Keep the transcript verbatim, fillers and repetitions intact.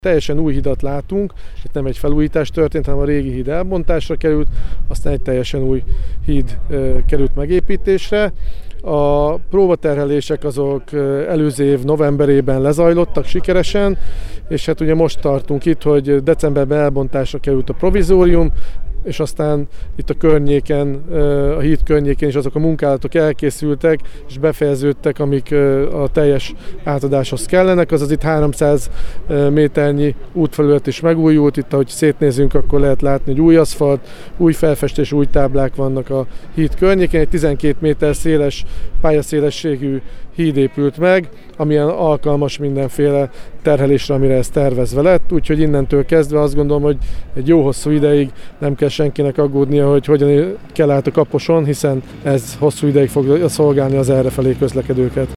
Teljesen új hidat látunk, itt nem egy felújítás történt, hanem a régi híd elbontásra került, aztán egy teljesen új híd került megépítésre. A próbaterhelések azok előző év novemberében lezajlottak sikeresen, és hát ugye most tartunk itt, hogy decemberben elbontásra került a provizórium, és aztán itt a környéken, a híd környékén is azok a munkálatok elkészültek, és befejeződtek, amik a teljes átadáshoz kellenek. Azaz itt háromszáz méternyi útfelület is megújult. Itt, ahogy szétnézünk, akkor lehet látni, hogy új aszfalt, új felfestés, új táblák vannak a híd környékén. Egy tizenkét méter széles, pályaszélességű híd épült meg, amilyen alkalmas mindenféle terhelésre, amire ez tervezve lett. Úgyhogy innentől kezdve azt gondolom, hogy egy jó hosszú ideig nem kell senkinek aggódnia, hogy hogyan kell át a Kaposon, hiszen ez hosszú ideig fog szolgálni az errefelé közlekedőket.